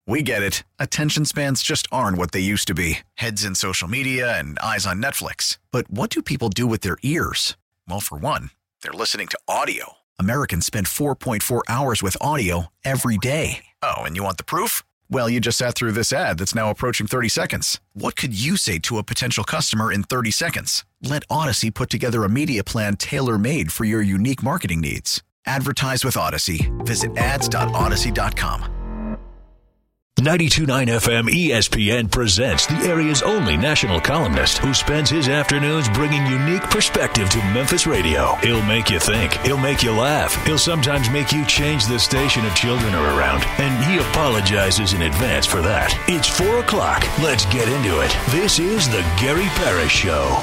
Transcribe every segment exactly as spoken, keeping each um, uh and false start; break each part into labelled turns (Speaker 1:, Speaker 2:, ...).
Speaker 1: We get it. Attention spans just aren't what they used to be. Heads in social media and eyes on Netflix. But what do people do with their ears? Well, for one, they're listening to audio. Americans spend four point four hours with audio every day. Oh, and you want the proof? Well, you just sat through this ad that's now approaching thirty seconds. What could you say to a potential customer in thirty seconds? Let Odyssey put together a media plan tailor-made for your unique marketing needs. Advertise with Odyssey. Visit ads dot odyssey dot com.
Speaker 2: ninety-two point nine F M E S P N presents the area's only national columnist who spends his afternoons bringing unique perspective to Memphis radio. He'll make you think. He'll make you laugh. He'll sometimes make you change the station if children are around. And he apologizes in advance for that. It's four o'clock. Let's get into it. This is the Gary Parrish Show.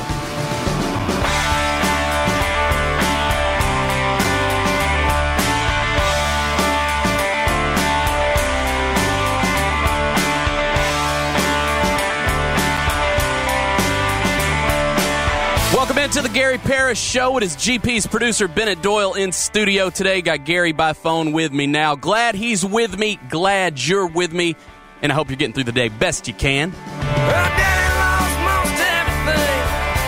Speaker 3: Welcome into the Gary Parrish Show. It is G P's producer Bennett Doyle in studio today. Got Gary by phone with me now. Glad he's with me. Glad you're with me. And I hope you're getting through the day best you can.
Speaker 4: Well, Daddy lost most everything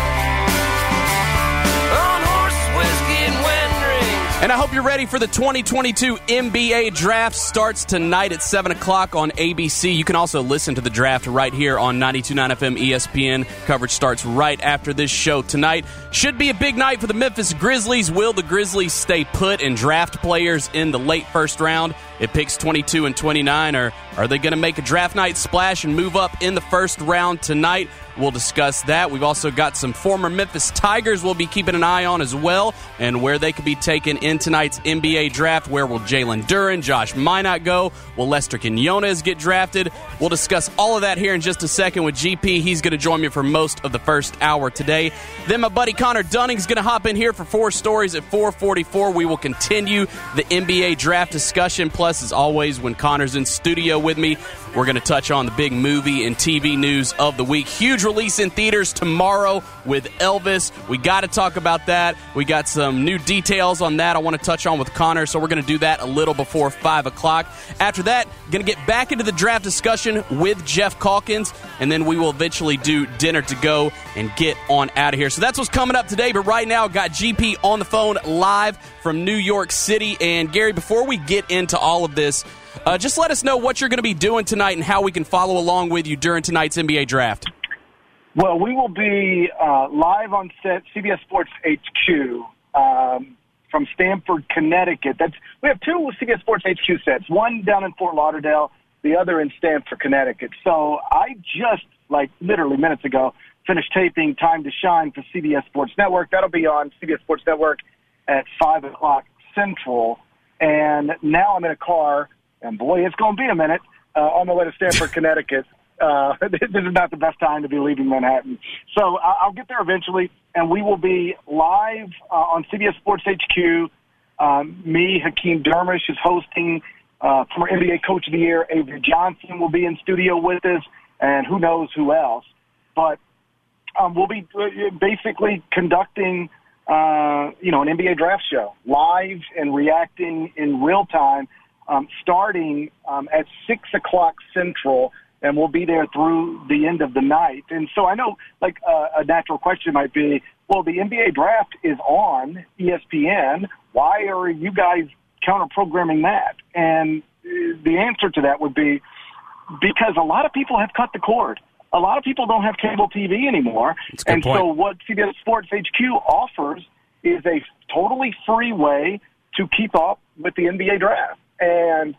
Speaker 4: on horses, whiskey, and wedding rings.
Speaker 3: And I hope you're ready for the twenty twenty-two N B A Draft. Starts tonight at seven o'clock on A B C. You can also listen to the draft right here on ninety-two point nine F M E S P N. Coverage starts right after this show tonight. Should be a big night for the Memphis Grizzlies. Will the Grizzlies stay put and draft players in the late first round? It picks twenty-two and twenty-nine. Or are they going to make a draft night splash and move up in the first round tonight? We'll discuss that. We've also got some former Memphis Tigers we'll be keeping an eye on as well, and where they could be taken in tonight's N B A draft. Where will Jalen Duren, Josh Minot go? Will Lester Quinones get drafted? We'll discuss all of that here in just a second with G P. He's going to join me for most of the first hour today. Then my buddy Connor Dunning's going to hop in here for four stories at four forty-four. We will continue the N B A draft discussion. Plus, as always, when Connor's in studio with me, we're going to touch on the big movie and T V news of the week. Huge release in theaters tomorrow with Elvis. We got to talk about that. We got some new details on that I want to touch on with Connor, so we're going to do that a little before five o'clock. After that, going to get back into the draft discussion with Jeff Calkins, and then we will eventually do dinner to go and get on out of here. So that's what's coming up today, but right now, got G P on the phone live from New York City. And Gary, before we get into all of this, Uh, just let us know what you're going to be doing tonight and how we can follow along with you during tonight's N B A draft.
Speaker 5: Well, we will be uh, live on set, C B S Sports H Q, um, from Stamford, Connecticut. That's we have two C B S Sports H Q sets, one down in Fort Lauderdale, the other in Stamford, Connecticut. So I just, like literally minutes ago, finished taping Time to Shine for C B S Sports Network. That'll be on C B S Sports Network at five o'clock Central. And now I'm in a car, and boy, it's going to be a minute, uh, on the way to Stamford, Connecticut. Uh, this is not the best time to be leaving Manhattan. So I'll get there eventually, and we will be live uh, on C B S Sports H Q. Um, me, Hakeem Dermish, is hosting. Uh, former N B A Coach of the Year, Avery Johnson, will be in studio with us, and who knows who else. But um, we'll be basically conducting, uh, you know, an N B A draft show, live and reacting in real time. Um, starting um, at six o'clock Central, and we'll be there through the end of the night. And so I know, like, uh, a natural question might be, well, the N B A draft is on E S P N. Why are you guys counter-programming that? And the answer to that would be because a lot of people have cut the cord. A lot of people don't have cable T V anymore. And
Speaker 3: point.
Speaker 5: so what C B S Sports H Q offers is a totally free way to keep up with the N B A draft. And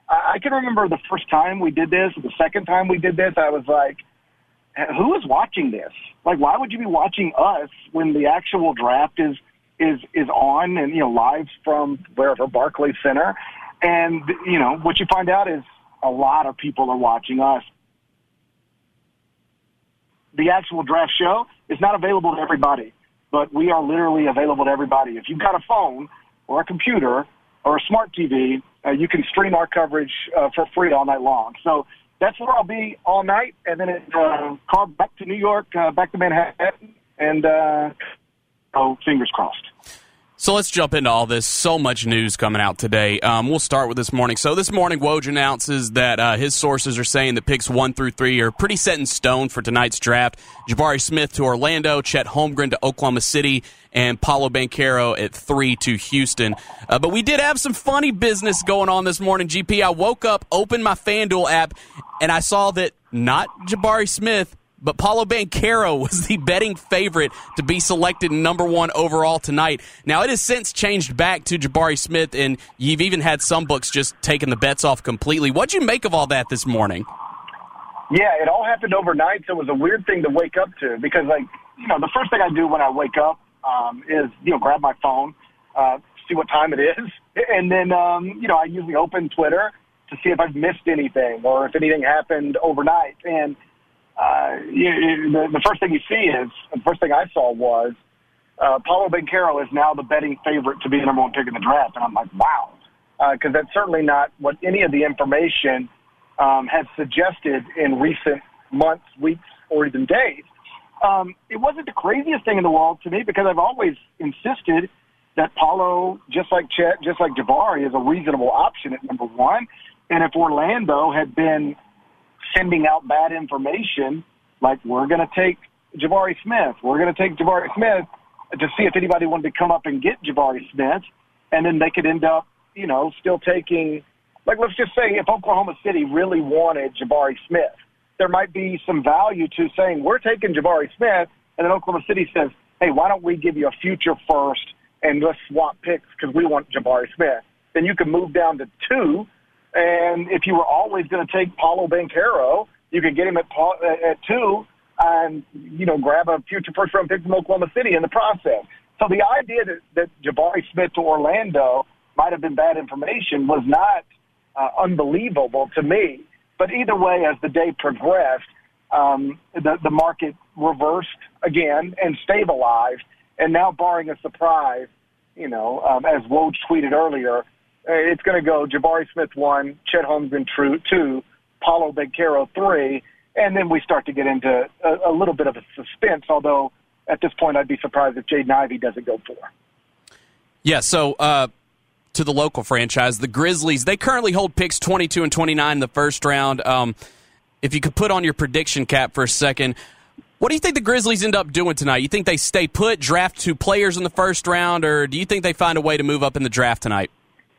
Speaker 5: I can remember the first time we did this, the second time we did this, I was like, who is watching this? Like, why would you be watching us when the actual draft is is is on and, you know, live from wherever, Barclays Center? And, you know, what you find out is a lot of people are watching us. The actual draft show is not available to everybody, but we are literally available to everybody. If you've got a phone or a computer or a smart T V, uh, you can stream our coverage uh, for free all night long. So that's where I'll be all night, and then it, uh, car back to New York, uh, back to Manhattan, and uh, oh, fingers crossed.
Speaker 3: So let's jump into all this. So much news coming out today. Um, we'll start with this morning. So this morning, Woj announces that uh, his sources are saying that picks one through three are pretty set in stone for tonight's draft. Jabari Smith to Orlando, Chet Holmgren to Oklahoma City, and Paolo Banchero at three to Houston. Uh, but we did have some funny business going on this morning, G P. I woke up, opened my FanDuel app, and I saw that not Jabari Smith, but Paolo Banchero was the betting favorite to be selected number one overall tonight. Now, it has since changed back to Jabari Smith, and you've even had some books just taking the bets off completely. What'd you make of all that this morning?
Speaker 5: Yeah, it all happened overnight, so it was a weird thing to wake up to because, like, you know, the first thing I do when I wake up um, is, you know, grab my phone, uh, see what time it is, and then, um, you know, I usually open Twitter to see if I've missed anything or if anything happened overnight. And Uh, you, you, the, the first thing you see is, the first thing I saw was uh, Paolo Banchero is now the betting favorite to be the number one pick in the draft. And I'm like, wow, because uh, that's certainly not what any of the information um, has suggested in recent months, weeks, or even days. Um, it wasn't the craziest thing in the world to me because I've always insisted that Paolo, just like Chet, just like Jabari, is a reasonable option at number one. And if Orlando had been sending out bad information, like we're going to take Jabari Smith, we're going to take Jabari Smith to see if anybody wanted to come up and get Jabari Smith, and then they could end up, you know, still taking, like let's just say if Oklahoma City really wanted Jabari Smith, there might be some value to saying we're taking Jabari Smith, and then Oklahoma City says, hey, why don't we give you a future first and let's swap picks because we want Jabari Smith. Then you can move down to two. And if you were always going to take Paolo Banchero, you could get him at, at two and, you know, grab a future first-round pick from Oklahoma City in the process. So the idea that, that Jabari Smith to Orlando might have been bad information was not uh, unbelievable to me. But either way, as the day progressed, um, the, the market reversed again and stabilized. And now, barring a surprise, you know, um, as Woj tweeted earlier, it's going to go Jabari Smith one, Chet Holmgren two, Paolo Banchero three, and then we start to get into a, a little bit of a suspense, although at this point I'd be surprised if Jaden Ivey doesn't go four.
Speaker 3: Yeah, so uh, to the local franchise, the Grizzlies, they currently hold picks twenty-two and twenty-nine in the first round. Um, if you could put on your prediction cap for a second, what do you think the Grizzlies end up doing tonight? You think they stay put, draft two players in the first round, or do you think they find a way to move up in the draft tonight?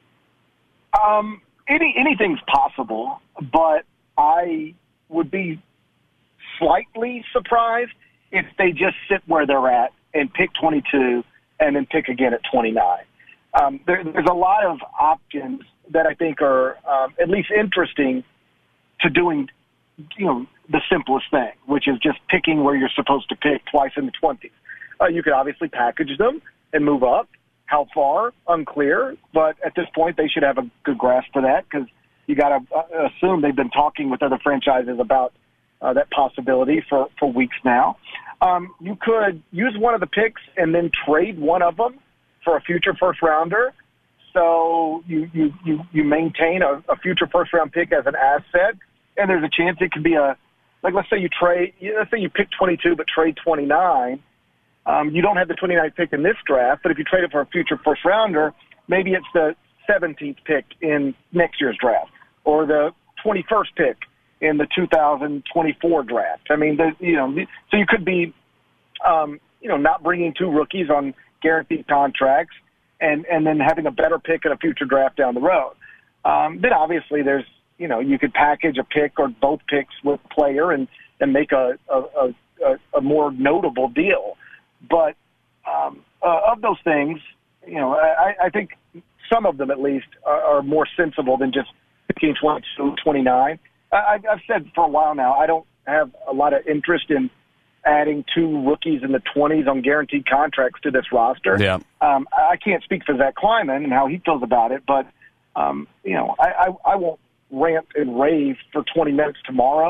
Speaker 5: Um, any anything's possible, but I would be slightly surprised if they just sit where they're at and pick twenty-two and then pick again at twenty-nine. Um, there, there's a lot of options that I think are um, at least interesting to doing, you know, the simplest thing, which is just picking where you're supposed to pick twice in the twenties. Uh, you could obviously package them and move up. How far? Unclear. But at this point, they should have a good grasp of that because you got to uh, assume they've been talking with other franchises about uh, that possibility for, for weeks now. Um, you could use one of the picks and then trade one of them for a future first rounder. So you, you, you, you maintain a, a future first round pick as an asset, and there's a chance it could be a, like let's say you trade, let's say you pick twenty-two but trade twenty-nine. Um, you don't have the twenty-ninth pick in this draft, but if you trade it for a future first rounder, maybe it's the seventeenth pick in next year's draft or the twenty-first pick in the two thousand twenty-four draft. I mean, the, you know, so you could be, um, you know, not bringing two rookies on guaranteed contracts and, and then having a better pick in a future draft down the road. Um, then obviously there's, you know, you could package a pick or both picks with a player and, and make a, a, a, a more notable deal. But um, uh, of those things, you know, I, I think some of them at least are, are more sensible than just picking twenty-two, twenty-nine. I, I've said for a while now, I don't have a lot of interest in adding two rookies in the twenties on guaranteed contracts to this roster.
Speaker 3: Yeah.
Speaker 5: Um, I can't speak for Zach Kleiman and how he feels about it, but, um, you know, I, I, I won't rant and rave for twenty minutes tomorrow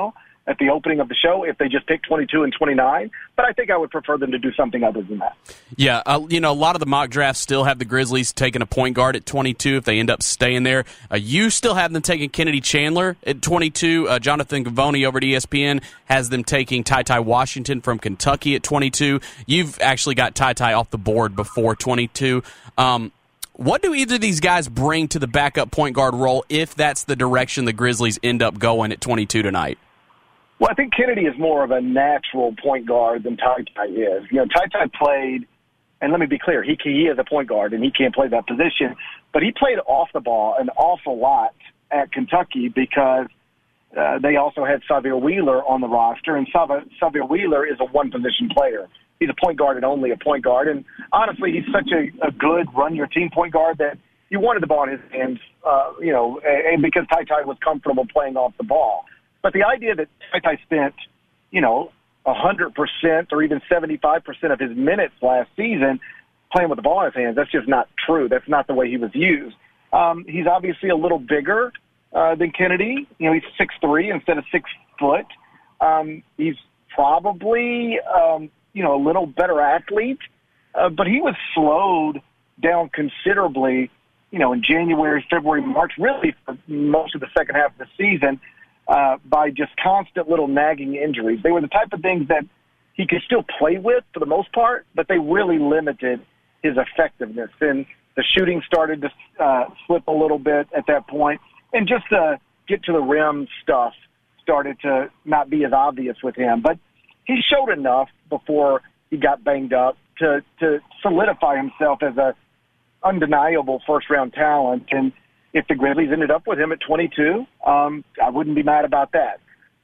Speaker 5: at the opening of the show if they just pick twenty-two and twenty-nine, but I think I would prefer them to do something other than that.
Speaker 3: Yeah, uh, you know, a lot of the mock drafts still have the Grizzlies taking a point guard at twenty-two if they end up staying there. Uh, you still have them taking Kennedy Chandler at twenty-two. Uh, Jonathan Gavoni over at E S P N has them taking Ty Ty Washington from Kentucky at twenty-two. You've actually got Ty Ty off the board before twenty-two. Um, what do either of these guys bring to the backup point guard role if that's the direction the Grizzlies end up going at twenty-two tonight?
Speaker 5: Well, I think Kennedy is more of a natural point guard than Ty Ty is. You know, Ty Ty played, and let me be clear, he he is a point guard and he can't play that position, but he played off the ball an awful lot at Kentucky because uh, they also had Xavier Wheeler on the roster, and Xavier Wheeler is a one-position player. He's a point guard and only a point guard, and honestly, he's such a, a good run-your-team point guard that you wanted the ball in his hands, uh, you know, and because Ty Ty was comfortable playing off the ball. But the idea that Ty Ty spent, you know, one hundred percent or even seventy-five percent of his minutes last season playing with the ball in his hands, that's just not true. That's not the way he was used. Um, he's obviously a little bigger uh, than Kennedy. You know, he's six three instead of six foot. Um, he's probably, um, you know, a little better athlete, uh, but he was slowed down considerably, you know, in January, February, March, really for most of the second half of the season. Uh, by just constant little nagging injuries. They were the type of things that he could still play with for the most part, but they really limited his effectiveness. And the shooting started to uh, slip a little bit at that point, and just the get to the rim stuff started to not be as obvious with him. But he showed enough before he got banged up to, to solidify himself as a undeniable first-round talent. And if the Grizzlies ended up with him at twenty-two, um, I wouldn't be mad about that.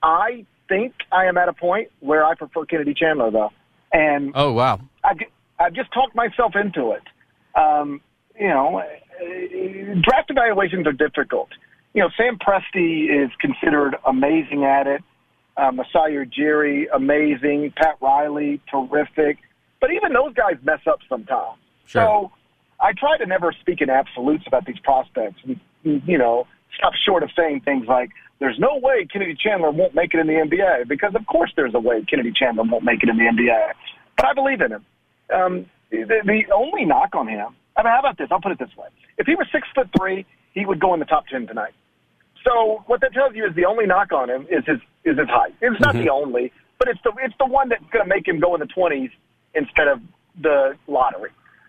Speaker 5: I think I am at a point where I prefer Kennedy Chandler, though. And
Speaker 3: oh, wow.
Speaker 5: I've, I've just talked myself into it. Um, you know, draft evaluations are difficult. You know, Sam Presti is considered amazing at it. Uh, Masai Ujiri, amazing. Pat Riley, terrific. But even those guys mess up sometimes.
Speaker 3: Sure.
Speaker 5: So I try to never speak in absolutes about these prospects. You know, stop short of saying things like, there's no way Kennedy Chandler won't make it in the N B A, because of course there's a way Kennedy Chandler won't make it in the N B A. But I believe in him. Um, the, the only knock on him, I mean, how about this? I'll put it this way. If he was six foot three, he would go in the top ten tonight. So what that tells you is the only knock on him is his is his height. It's not mm-hmm. the only, but it's the it's the one that's going to make him go in the twenties instead of the lottery.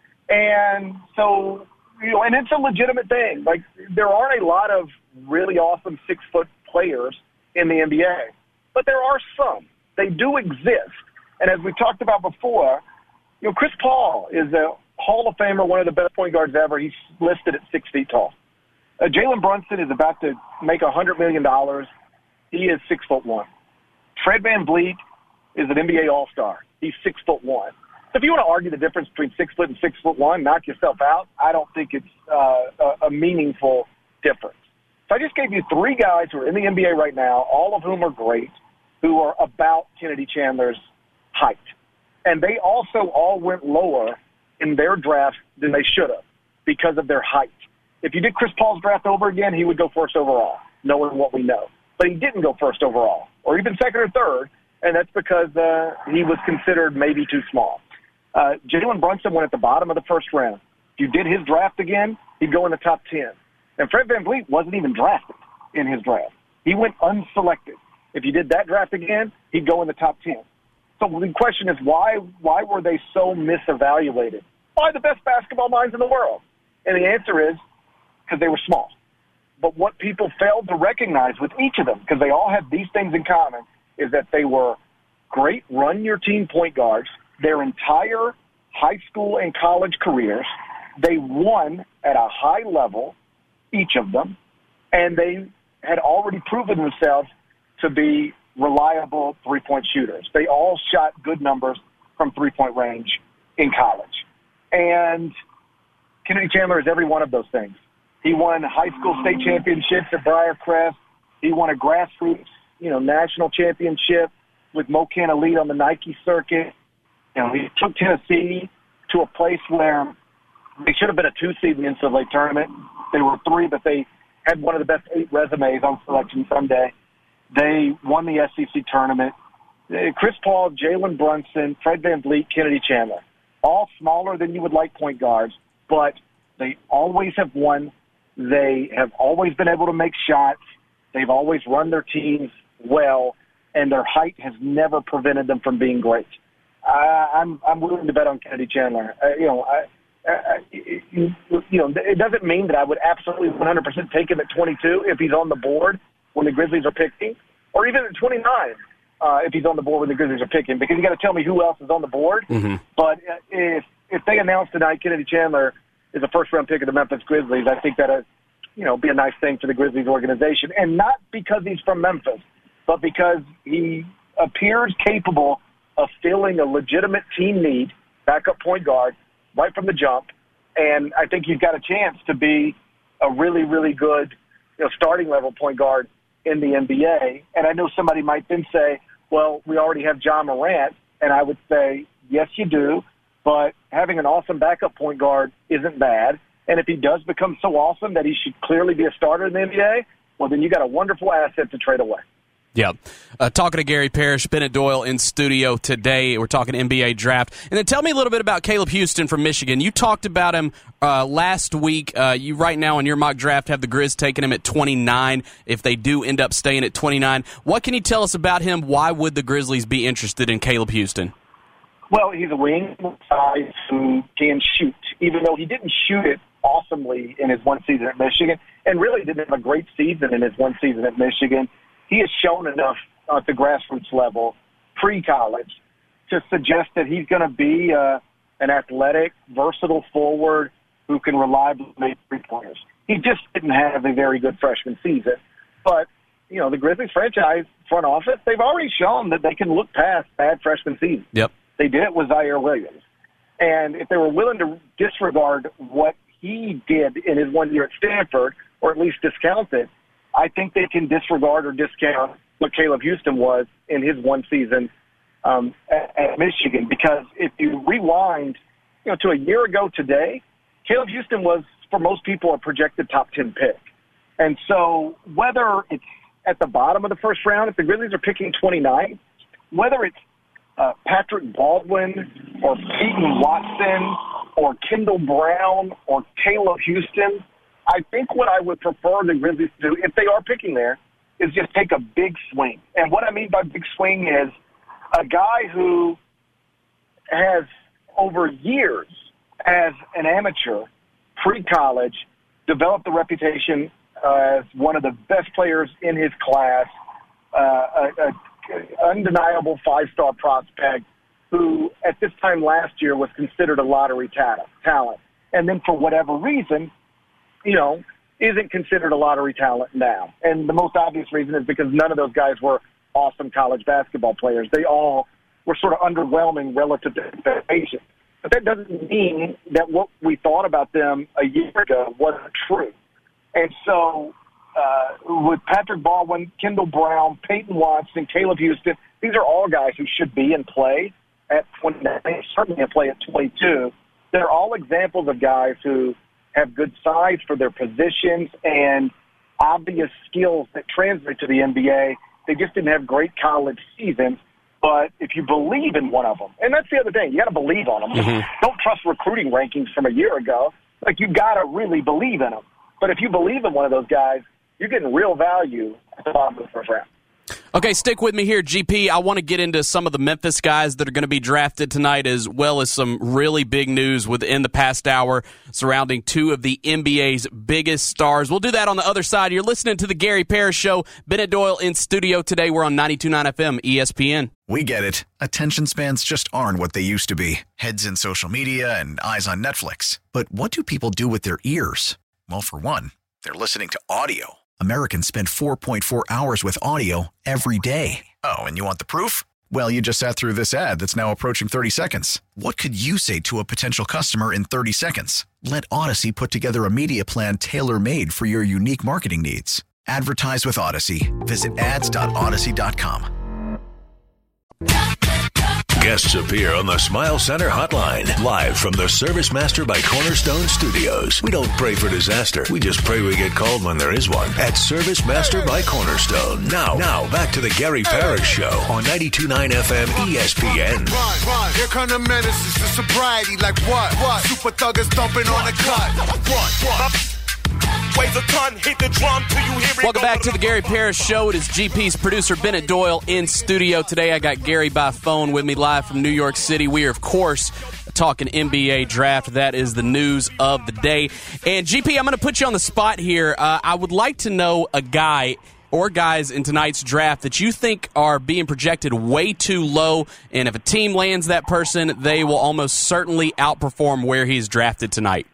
Speaker 5: And so, you know, and it's a legitimate thing. Like, there aren't a lot of really awesome six-foot players in the N B A, but there are some. They do exist. And as we talked about before, you know, Chris Paul is a Hall of Famer, one of the best point guards ever. He's listed at six feet tall. Uh, Jalen Brunson is about to make one hundred million dollars. He is six foot one. Fred VanVleet is an N B A All-Star. He's six foot one. If you want to argue the difference between six foot and six foot one, knock yourself out. I don't think it's uh, a, a meaningful difference. So I just gave you three guys who are in the N B A right now, all of whom are great, who are about Kennedy Chandler's height. And they also all went lower in their draft than they should have because of their height. If you did Chris Paul's draft over again, he would go first overall, knowing what we know. But he didn't go first overall, or even second or third, and that's because uh, he was considered maybe too small. Uh, Jalen Brunson went at the bottom of the first round. If you did his draft again, he'd go in the top ten. And Fred VanVleet wasn't even drafted in his draft. He went unselected. If you did that draft again, he'd go in the top ten. So the question is, why why were they so misevaluated? Why the best basketball minds in the world? And the answer is because they were small. But what people failed to recognize with each of them, because they all had these things in common, is that they were great run-your-team point guards their entire high school and college careers. They won at a high level, each of them, and they had already proven themselves to be reliable three-point shooters. They all shot good numbers from three-point range in college. And Kennedy Chandler is every one of those things. He won high school state championships at Briarcrest. He won a grassroots, you know, national championship with Mo Can Elite on the Nike circuit. You know, he took Tennessee to a place where they should have been a two seed in the N C double A tournament. They were three, but they had one of the best eight resumes on Selection Sunday. They won the S E C tournament. Chris Paul, Jalen Brunson, Fred VanVleet, Kennedy Chandler, all smaller than you would like point guards, but they always have won. They have always been able to make shots. They've always run their teams well, and their height has never prevented them from being great. Uh, I'm I'm willing to bet on Kennedy Chandler. Uh, you know, I, I, you, you know, it doesn't mean that I would absolutely one hundred percent take him at twenty-two if he's on the board when the Grizzlies are picking, or even at twenty-nine. Uh, if he's on the board when the Grizzlies are picking, because you got to tell me who else is on the board. Mm-hmm. But if if they announce tonight Kennedy Chandler is a first round pick of the Memphis Grizzlies, I think that'd you know be a nice thing for the Grizzlies organization, and not because he's from Memphis, but because he appears capable of filling a legitimate team need, backup point guard, right from the jump, and I think he's got a chance to be a really really good you know starting level point guard in the N B A. And I know somebody might then say, well, we already have John Morant, and I would say, yes, you do, but having an awesome backup point guard isn't bad. And if he does become so awesome that he should clearly be a starter in the N B A, well, then you got a wonderful asset to trade away.
Speaker 3: Yeah. Uh, talking to Gary Parrish, Bennett Doyle in studio today. We're talking N B A draft. And then tell me a little bit about Caleb Houston from Michigan. You talked about him uh, last week. Uh, you right now in your mock draft have the Grizz taking him at twenty-nine if they do end up staying at twenty-nine. What can you tell us about him? Why would the Grizzlies be interested in Caleb Houston?
Speaker 5: Well, he's a wing size who can shoot, even though he didn't shoot it awesomely in his one season at Michigan, and really didn't have a great season in his one season at Michigan. He has shown enough at the grassroots level, pre-college, to suggest that he's going to be uh, an athletic, versatile forward who can reliably make three-pointers. He just didn't have a very good freshman season. But, you know, the Grizzlies franchise front office, they've already shown that they can look past bad freshman seasons.
Speaker 3: Yep.
Speaker 5: They did it with Zaire Williams. And if they were willing to disregard what he did in his one year at Stanford, or at least discount it, I think they can disregard or discount what Caleb Houston was in his one season um, at, at Michigan. Because if you rewind, you know, to a year ago today, Caleb Houston was, for most people, a projected top ten pick. And so whether it's at the bottom of the first round, if the Grizzlies are picking twenty-nine, whether it's uh, Patrick Baldwin or Peyton Watson or Kendall Brown or Caleb Houston, I think what I would prefer the Grizzlies to do, if they are picking there, is just take a big swing. And what I mean by big swing is a guy who has, over years as an amateur, pre-college, developed a reputation uh, as one of the best players in his class, uh, an undeniable five-star prospect who, at this time last year, was considered a lottery talent. And then for whatever reason, you know, isn't considered a lottery talent now. And the most obvious reason is because none of those guys were awesome college basketball players. They all were sort of underwhelming relative to expectations. But that doesn't mean that what we thought about them a year ago wasn't true. And so uh, with Patrick Baldwin, Kendall Brown, Peyton Watson, Caleb Houston, these are all guys who should be in play at twenty-nine, certainly in play at twenty-two. They're all examples of guys who have good size for their positions and obvious skills that translate to the N B A. They just didn't have great college seasons. But if you believe in one of them, and that's the other thing, you got to believe on them. Mm-hmm. Don't trust recruiting rankings from a year ago. Like, you got to really believe in them. But if you believe in one of those guys, you're getting real value at the bottom of the first round.
Speaker 3: Okay, stick with me here, G P. I want to get into some of the Memphis guys that are going to be drafted tonight, as well as some really big news within the past hour surrounding two of the N B A's biggest stars. We'll do that on the other side. You're listening to the Gary Parrish Show. Bennett Doyle in studio today. We're on ninety-two point nine F M E S P N.
Speaker 1: We get it. Attention spans just aren't what they used to be. Heads in social media and eyes on Netflix. But what do people do with their ears? Well, for one, they're listening to audio. Americans spend four point four hours with audio every day. Oh, and you want the proof? Well, you just sat through this ad that's now approaching thirty seconds. What could you say to a potential customer in thirty seconds? Let Odyssey put together a media plan tailor-made for your unique marketing needs. Advertise with Odyssey. Visit ads dot odyssey dot com.
Speaker 2: Guests appear on the Smile Center hotline, live from the Service Master by Cornerstone Studios. We don't pray for disaster. We just pray we get called when there is one at Service Master by Cornerstone. Now, now back to the Gary Parrish Show on ninety-two point nine F M E S P N.
Speaker 6: Run, run. Here come the menaces to sobriety. Like what? What? Super thuggers dumping on the cut. What? What?
Speaker 7: Weighs a ton, hit the drum till you hear it.
Speaker 3: Welcome back to the Gary Parrish Show. It is G P's producer Bennett Doyle in studio today. I got Gary by phone with me live from New York City. We are, of course, talking N B A draft. That is the news of the day. And G P, I'm going to put you on the spot here. Uh, I would like to know a guy or guys in tonight's draft that you think are being projected way too low, and if a team lands that person, they will almost certainly outperform where he's drafted tonight.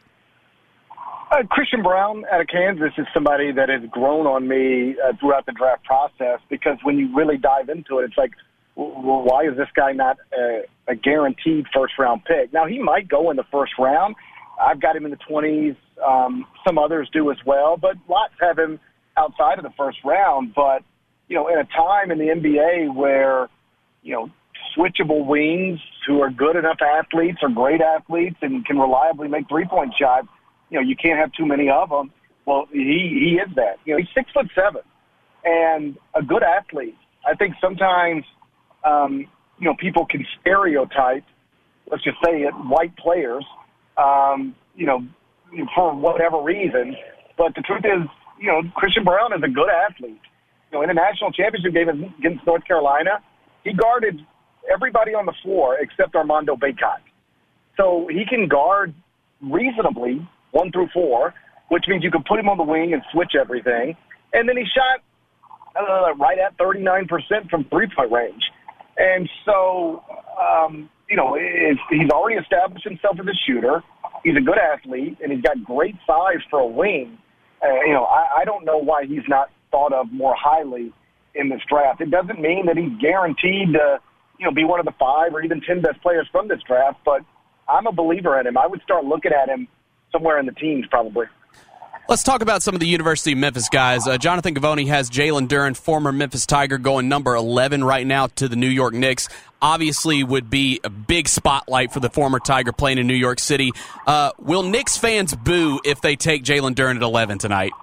Speaker 5: Uh, Christian Braun out of Kansas is somebody that has grown on me uh, throughout the draft process, because when you really dive into it, it's like, well, why is this guy not a, a guaranteed first-round pick? Now, he might go in the first round. I've got him in the twenties. Um, some others do as well, but lots have him outside of the first round. But, you know, in a time in the N B A where, you know, switchable wings who are good enough athletes or great athletes and can reliably make three-point shots, you know, you can't have too many of them. Well, he, he is that. You know, he's six foot seven and a good athlete. I think sometimes, um, you know, people can stereotype, let's just say it, white players, um, you know, for whatever reason. But the truth is, you know, Christian Braun is a good athlete. You know, in a national championship game against North Carolina, he guarded everybody on the floor except Armando Bacot. So he can guard reasonably one through four, which means you can put him on the wing and switch everything. And then he shot uh, right at thirty-nine percent from three-point range. And so, um, you know, it's, he's already established himself as a shooter. He's a good athlete, and he's got great size for a wing. Uh, you know, I, I don't know why he's not thought of more highly in this draft. It doesn't mean that he's guaranteed to, you know, be one of the five or even ten best players from this draft, but I'm a believer in him. I would start looking at him somewhere in the teens, probably.
Speaker 3: Let's talk about some of the University of Memphis guys. Uh, Jonathan Givony has Jalen Duren, former Memphis Tiger, going number eleven right now to the New York Knicks. Obviously would be a big spotlight for the former Tiger playing in New York City. Uh, will Knicks fans boo if they take Jalen Duren at eleven tonight?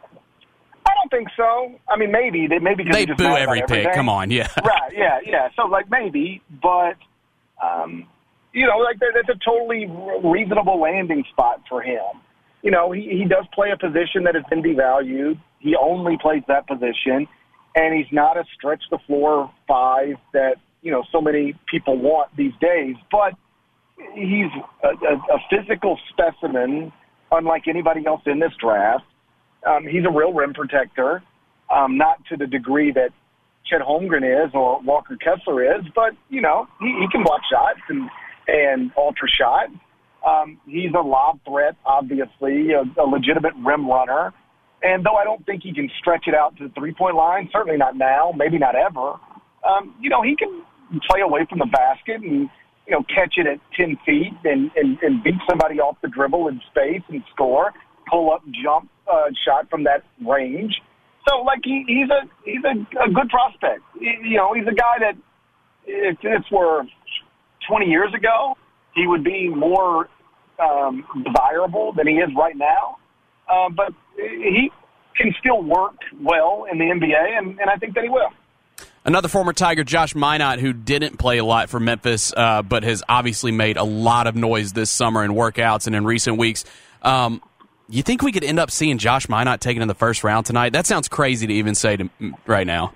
Speaker 5: I don't think so. I mean, maybe. They, maybe
Speaker 3: they boo every pick. Come on, yeah.
Speaker 5: Right, yeah, yeah. So, like, maybe, but, um, you know, like that's a totally reasonable landing spot for him. You know, he, he does play a position that has been devalued. He only plays that position, and he's not a stretch-the-floor five that, you know, so many people want these days. But he's a, a, a physical specimen, unlike anybody else in this draft. Um, he's a real rim protector, um, not to the degree that Chet Holmgren is or Walker Kessler is, but, you know, he, he can block shots and, and alter shot. Um, he's a lob threat, obviously, a, a legitimate rim runner. And though I don't think he can stretch it out to the three-point line, certainly not now, maybe not ever, um, you know, he can play away from the basket and, you know, catch it at ten feet and, and, and beat somebody off the dribble in space and score, pull up, jump uh, shot from that range. So, like, he, he's a he's a, a good prospect. He, you know, he's a guy that if this were twenty years ago, he would be more um, desirable than he is right now. Uh, but he can still work well in the N B A, and, and I think that he will.
Speaker 3: Another former Tiger, Josh Minott, who didn't play a lot for Memphis, uh, but has obviously made a lot of noise this summer in workouts and in recent weeks. Um, you think we could end up seeing Josh Minott taken in the first round tonight? That sounds crazy to even say to, right now.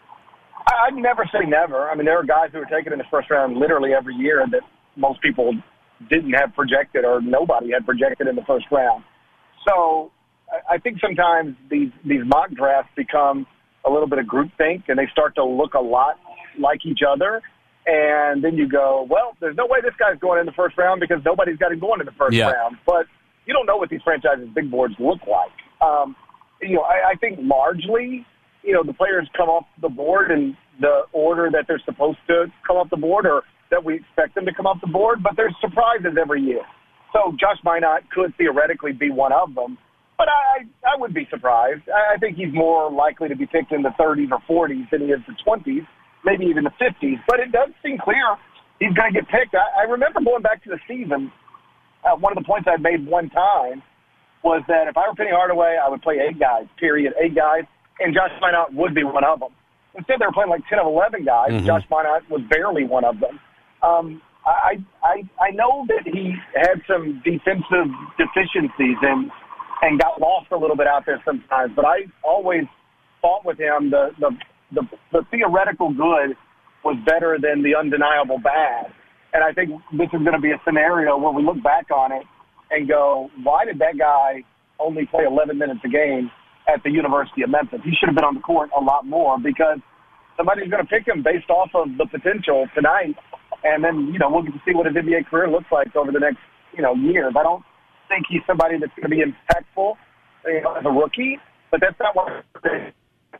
Speaker 5: I, I'd never say never. I mean, there are guys who are taken in the first round literally every year that most people didn't have projected or nobody had projected in the first round. So I think sometimes these, these mock drafts become a little bit of groupthink, and they start to look a lot like each other. And then you go, well, there's no way this guy's going in the first round because nobody's got him going in the first
Speaker 3: yeah.
Speaker 5: round. But you don't know what these franchises' big boards look like. Um, you know, I, I think largely, you know, the players come off the board in the order that they're supposed to come off the board or that we expect them to come off the board, but there's surprises every year. So Josh Minott could theoretically be one of them. But I, I would be surprised. I think he's more likely to be picked in the thirties or forties than he is the twenties, maybe even the fifties. But it does seem clear he's going to get picked. I, I remember going back to the season, uh, one of the points I made one time was that if I were Penny Hardaway, I would play eight guys, period, eight guys, and Josh Minott would be one of them. Instead, they were playing like ten of eleven guys. Mm-hmm. Josh Minott was barely one of them. Um, I, I I know that he had some defensive deficiencies and and got lost a little bit out there sometimes, but I always thought with him the the, the, the theoretical good was better than the undeniable bad. And I think this is going to be a scenario where we look back on it and go, why did that guy only play eleven minutes a game at the University of Memphis? He should have been on the court a lot more, because somebody's going to pick him based off of the potential tonight. And then, you know, we'll get to see what his N B A career looks like over the next, you know, years. I don't think he's somebody that's going to be impactful, you know, as a rookie, but that's not what I'm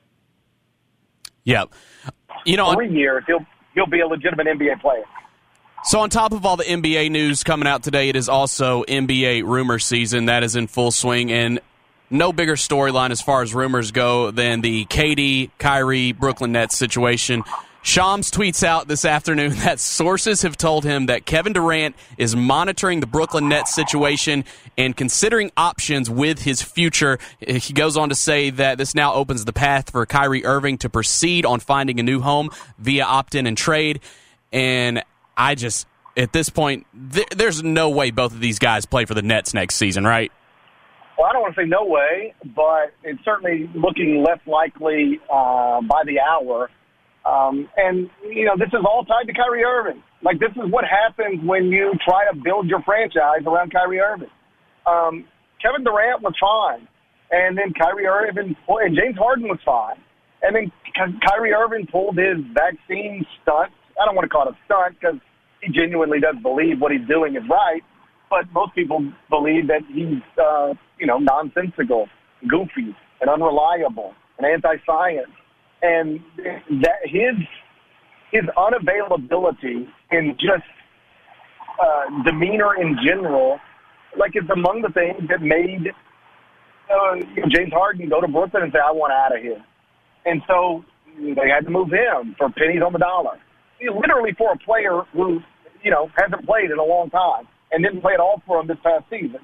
Speaker 3: Yeah. You know,
Speaker 5: three years, he'll, he'll be a legitimate N B A player.
Speaker 3: So on top of all the N B A news coming out today, it is also N B A rumor season. That is in full swing, and no bigger storyline as far as rumors go than the K D, Kyrie, Brooklyn Nets situation. Shams tweets out this afternoon that sources have told him that Kevin Durant is monitoring the Brooklyn Nets situation and considering options with his future. He goes on to say that this now opens the path for Kyrie Irving to proceed on finding a new home via opt-in and trade. And I just, at this point, th- there's no way both of these guys play for the Nets next season, right?
Speaker 5: Well, I don't want to say no way, but it's certainly looking less likely uh, by the hour. Um, and, you know, this is all tied to Kyrie Irving. Like, this is what happens when you try to build your franchise around Kyrie Irving. Um, Kevin Durant was fine. And then Kyrie Irving and James Harden was fine. And then Ky- Kyrie Irving pulled his vaccine stunt. I don't want to call it a stunt because he genuinely does believe what he's doing is right. But most people believe that he's, uh, you know, nonsensical, goofy, and unreliable, and anti-science. And that his his unavailability and just uh, demeanor in general, like, it's among the things that made uh, you know, James Harden go to Brooklyn and say, I want out of here. And so they had to move him for pennies on the dollar. Literally for a player who, you know, hasn't played in a long time and didn't play at all for him this past season.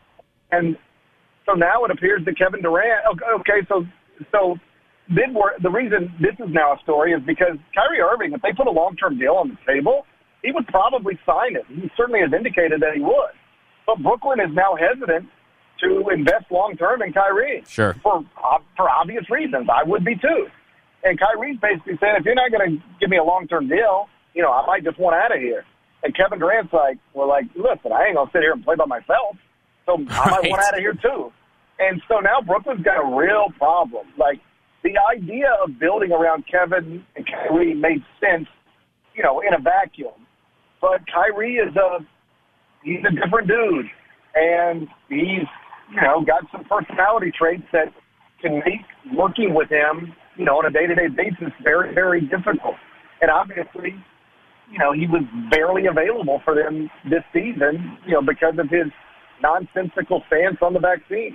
Speaker 5: And so now it appears that Kevin Durant, okay, so so then we're, the reason this is now a story is because Kyrie Irving, if they put a long-term deal on the table, he would probably sign it. He certainly has indicated that he would. But Brooklyn is now hesitant to invest long-term in Kyrie.
Speaker 3: Sure. For,
Speaker 5: for obvious reasons. I would be too. And Kyrie's basically saying, if you're not going to give me a long-term deal, you know, I might just want out of here. And Kevin Durant's like, well, like, listen, I ain't going to sit here and play by myself. So I
Speaker 3: right.
Speaker 5: might want out of here too. And so now Brooklyn's got a real problem. Like, the idea of building around Kevin and Kyrie made sense, you know, in a vacuum. But Kyrie is a, he's a different dude. And he's, you know, got some personality traits that can make working with him, you know, on a day-to-day basis very, very difficult. And obviously, you know, he was barely available for them this season, you know, because of his nonsensical stance on the vaccine.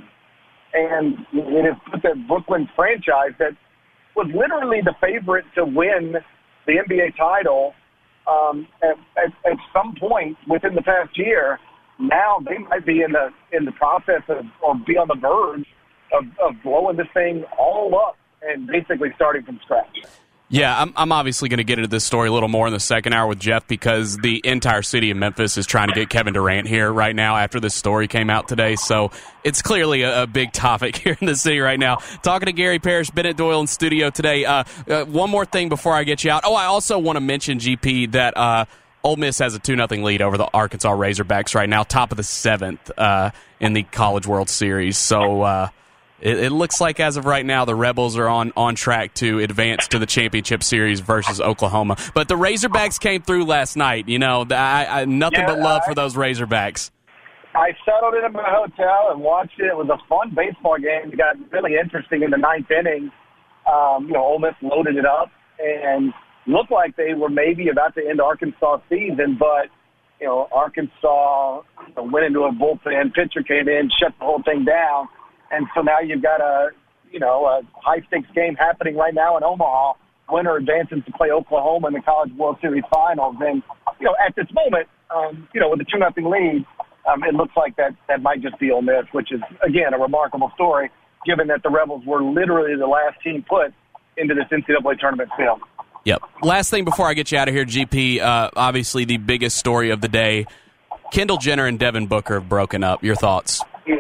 Speaker 5: And it has put that Brooklyn franchise that was literally the favorite to win the N B A title um, at, at, at some point within the past year. Now they might be in the in the process of, or be on the verge of, of blowing this thing all up and basically starting from scratch.
Speaker 3: Yeah, I'm, I'm obviously going to get into this story a little more in the second hour with Jeff, because the entire city of Memphis is trying to get Kevin Durant here right now after this story came out today. So it's clearly a, a big topic here in the city right now. Talking to Gary Parrish, Bennett Doyle in studio today. Uh, uh, one more thing before I get you out. Oh, I also want to mention, G P, that uh, Ole Miss has a two nothing lead over the Arkansas Razorbacks right now, top of the seventh uh, in the College World Series. So uh, it, it looks like as of right now the Rebels are on, on track to advance to the championship series versus Oklahoma. But the Razorbacks came through last night. You know, I, I, nothing yeah, but love I, for those Razorbacks.
Speaker 5: I settled in my hotel and watched it. It was a fun baseball game. It got really interesting in the ninth inning. Um, you know, Ole Miss loaded it up and looked like they were maybe about to end Arkansas' season, but, you know, Arkansas you know, went into a bullpen. Pitcher came in, shut the whole thing down. And so now you've got a, you know, a high-stakes game happening right now in Omaha. Winner advances to play Oklahoma in the College World Series Finals. And you know, at this moment, um, you know, with the two nothing lead, um, it looks like that, that might just be Ole Miss, which is, again, a remarkable story, given that the Rebels were literally the last team put into this N C double A tournament field.
Speaker 3: Yep. Last thing before I get you out of here, G P, uh, obviously the biggest story of the day, Kendall Jenner and Devin Booker have broken up. Your thoughts?
Speaker 5: Yeah.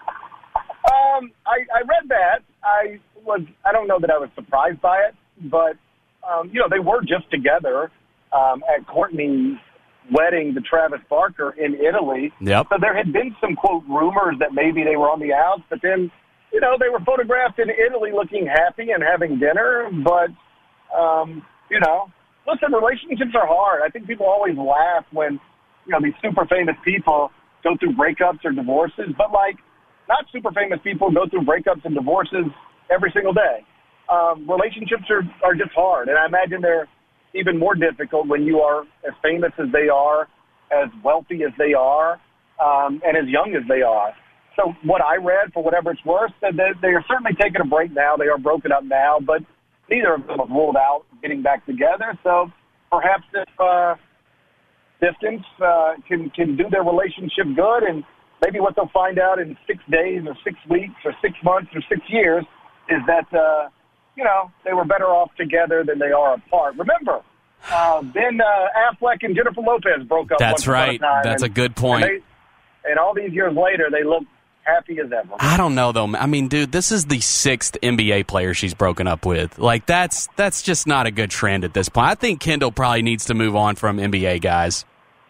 Speaker 5: Um, I, I read that. I was, I don't know that I was surprised by it, but, um, you know, they were just together um, at Courtney's wedding to Travis Barker in Italy.
Speaker 3: Yep.
Speaker 5: So there had been some, quote, rumors that maybe they were on the outs, but then, you know, they were photographed in Italy looking happy and having dinner. But, um, you know, listen, relationships are hard. I think people always laugh when, you know, these super famous people go through breakups or divorces, but, like, not super famous people go through breakups and divorces every single day. Um, relationships are, are just hard, and I imagine they're even more difficult when you are as famous as they are, as wealthy as they are, um, and as young as they are. So what I read, for whatever it's worth, said that they are certainly taking a break now. They are broken up now, but neither of them have ruled out getting back together. So perhaps if uh, distance uh, can, can do their relationship good, and maybe what they'll find out in six days or six weeks or six months or six years is that, uh, you know, they were better off together than they are apart. Remember, uh, Ben uh, Affleck and Jennifer Lopez broke up.
Speaker 3: That's right. That's
Speaker 5: and,
Speaker 3: a good point.
Speaker 5: And, they, and all these years later, they look happy as ever.
Speaker 3: I don't know, though. I mean, dude, this is the sixth N B A player she's broken up with. Like, that's that's just not a good trend at this point. I think Kendall probably needs to move on from N B A guys.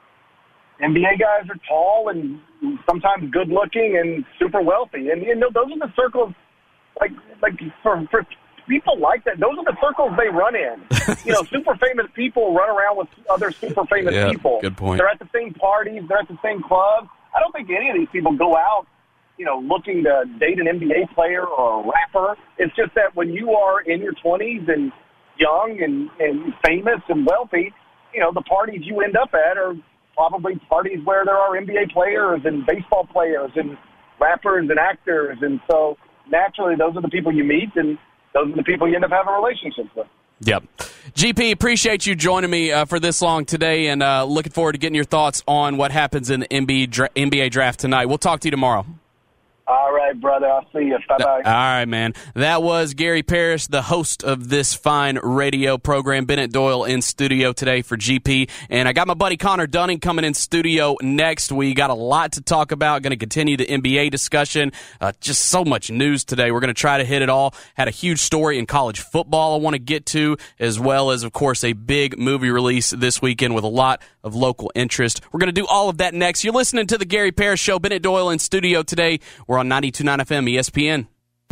Speaker 5: N B A guys are tall and sometimes good-looking and super wealthy. And, you know, those are the circles, like, like for, for people like that, those are the circles they run in. You know, super famous people run around with other super famous
Speaker 3: yeah,
Speaker 5: people.
Speaker 3: Good point.
Speaker 5: They're at the same parties. They're at the same clubs. I don't think any of these people go out, you know, looking to date an N B A player or a rapper. It's just that when you are in your twenties and young and, and famous and wealthy, you know, the parties you end up at are probably parties where there are N B A players and baseball players and rappers and actors. And so naturally those are the people you meet, and those are the people you end up having relationships with.
Speaker 3: Yep. G P, appreciate you joining me uh, for this long today, and uh, looking forward to getting your thoughts on what happens in the N B A, dra- N B A draft tonight. We'll talk to you tomorrow.
Speaker 5: All right, brother. I'll see you. Bye-bye.
Speaker 3: All right, man. That was Gary Parrish, the host of this fine radio program. Bennett Doyle in studio today for G P. And I got my buddy Connor Dunning coming in studio next. We got a lot to talk about. Going to continue the N B A discussion. Uh, just so much news today. We're going to try to hit it all. Had a huge story in college football I want to get to, as well as, of course, a big movie release this weekend with a lot of local interest. We're going to do all of that next. You're listening to the Gary Parrish Show. Bennett Doyle in studio today. We're on ninety-two point nine F M E S P N.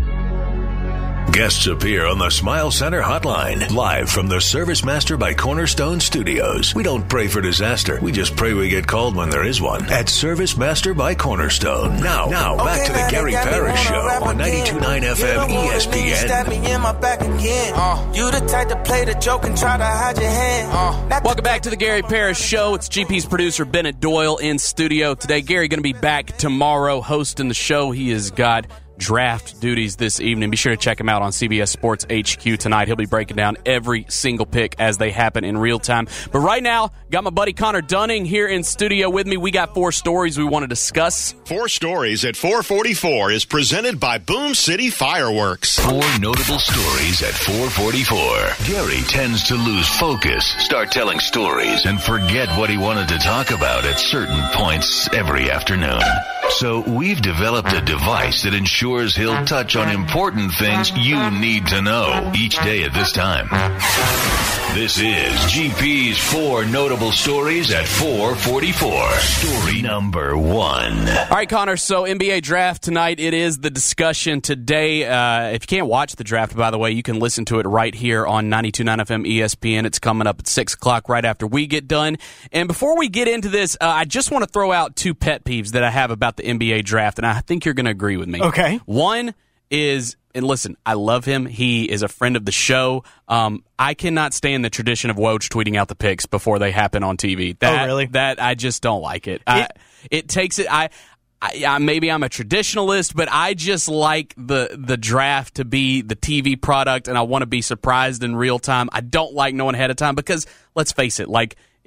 Speaker 2: Guests appear on the Smile Center hotline, live from the Service Master by Cornerstone Studios. We don't pray for disaster. We just pray we get called when there is one. At Service Master by Cornerstone. Now, now okay, back to the Gary Parrish Show on ninety-two point nine F M E S P N.
Speaker 4: Uh, you the type to play the joke and try to hide your hand. Uh,
Speaker 3: Welcome back to the Gary Parrish Show. It's G P's producer, Bennett Doyle, in studio today. Gary going to be back tomorrow hosting the show. He has got draft duties this evening. Be sure to check him out on C B S Sports H Q tonight. He'll be breaking down every single pick as they happen in real time. But right now, got my buddy Connor Dunning here in studio with me. We got four stories we want to discuss.
Speaker 8: Four Stories at four forty-four is presented by Boom City Fireworks.
Speaker 2: Four notable stories at four forty-four. Gary tends to lose focus, start telling stories, and forget what he wanted to talk about at certain points every afternoon. So we've developed a device that ensures he'll touch on important things you need to know each day at this time. This is G P's Four Notable Stories at four forty-four. Story number one.
Speaker 3: All right, Connor, so N B A draft tonight. It is the discussion today. Uh, if you can't watch the draft, by the way, you can listen to it right here on ninety-two point nine F M E S P N. It's coming up at six o'clock right after we get done. And before we get into this, uh, I just want to throw out two pet peeves that I have about the N B A draft, and I think you're going to agree with me.
Speaker 9: Okay.
Speaker 3: One is, and listen, I love him. He is a friend of the show. Um, I cannot stand the tradition of Woj tweeting out the picks before they happen on T V. That,
Speaker 9: oh, really?
Speaker 3: That, I just don't like it. it, I, it takes it... I. I, I, maybe I'm a traditionalist, but I just like the the draft to be the T V product, and I want to be surprised in real time. I don't like knowing ahead of time because, let's face it, like,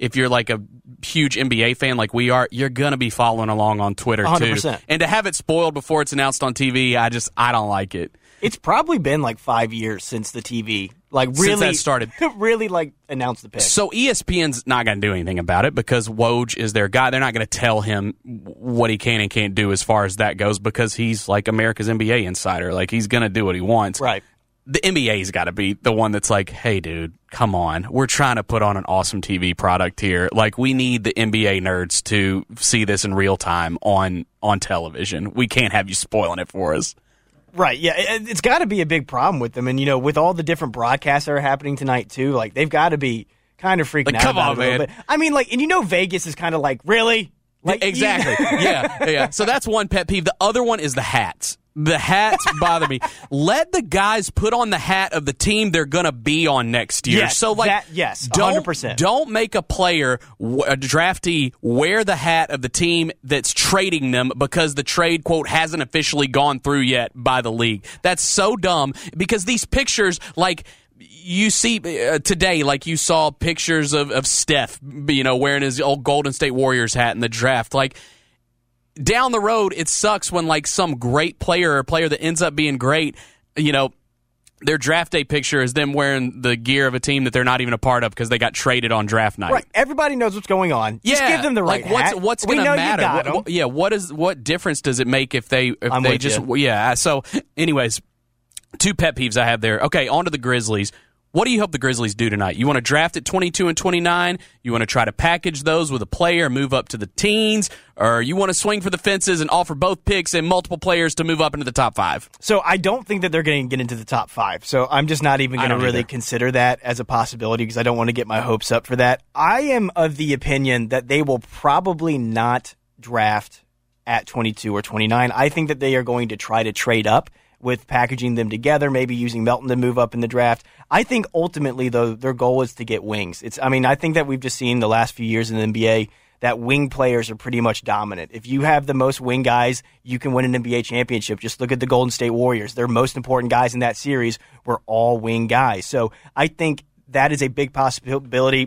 Speaker 3: if you're like a huge N B A fan like we are, you're going to be following along on Twitter,
Speaker 9: one hundred percent.
Speaker 3: too. And to have it spoiled before it's announced on T V, I just, I don't like it.
Speaker 9: It's probably been like five years since the T V, like really,
Speaker 3: since that started.
Speaker 9: really like announced the pick.
Speaker 3: So E S P N's not going to do anything about it because Woj is their guy. They're not going to tell him what he can and can't do as far as that goes because he's like America's N B A insider. Like he's going to do what he wants.
Speaker 9: Right.
Speaker 3: The N B A's got to be the one that's like, hey, dude, come on. We're trying to put on an awesome T V product here. Like, we need the N B A nerds to see this in real time on, on television. We can't have you spoiling it for us.
Speaker 9: Right, yeah. It, it's got to be a big problem with them. And, you know, with all the different broadcasts that are happening tonight, too, like, they've got to be kind of freaking
Speaker 3: like,
Speaker 9: out
Speaker 3: come
Speaker 9: about
Speaker 3: on,
Speaker 9: it a little
Speaker 3: man.
Speaker 9: bit. I mean, like, and you know Vegas is kind of like, really? Like,
Speaker 3: exactly. yeah, yeah. So that's one pet peeve. The other one is the hats. The hats bother me. Let the guys put on the hat of the team they're going to be on next year.
Speaker 9: Yes,
Speaker 3: so like,
Speaker 9: that, yes,
Speaker 3: don't,
Speaker 9: one hundred percent.
Speaker 3: Don't make a player, a draftee, wear the hat of the team that's trading them because the trade, quote, hasn't officially gone through yet by the league. That's so dumb because these pictures, like, you see uh, today, like you saw pictures of, of Steph, you know, wearing his old Golden State Warriors hat in the draft. Like, down the road, it sucks when, like, some great player or a player that ends up being great, you know, their draft day picture is them wearing the gear of a team that they're not even a part of because they got traded on draft night.
Speaker 9: Right. Everybody knows what's going on.
Speaker 3: Yeah.
Speaker 9: Just give them the right
Speaker 3: like, what's,
Speaker 9: hat.
Speaker 3: What's going to matter?
Speaker 9: You got
Speaker 3: What,
Speaker 9: them.
Speaker 3: what, yeah, what is what difference does it make if they if
Speaker 9: I'm
Speaker 3: they
Speaker 9: with
Speaker 3: just
Speaker 9: you.
Speaker 3: yeah, so anyways, two pet peeves I have there. Okay, on to the Grizzlies. What do you hope the Grizzlies do tonight? You want to draft at twenty-two and twenty-nine? You want to try to package those with a player, move up to the teens? Or you want to swing for the fences and offer both picks and multiple players to move up into the top five?
Speaker 9: So I don't think that they're going to get into the top five. So I'm just not even going to really
Speaker 3: either.
Speaker 9: consider that as a possibility because I don't want to get my hopes up for that. I am of the opinion that they will probably not draft at twenty-two or twenty-nine. I think that they are going to try to trade up with packaging them together, maybe using Melton to move up in the draft. I think ultimately, though, their goal is to get wings. It's, I mean, I think that we've just seen the last few years in the N B A that wing players are pretty much dominant. If you have the most wing guys, you can win an N B A championship. Just look at the Golden State Warriors. Their most important guys in that series were all wing guys. So I think that is a big possibility.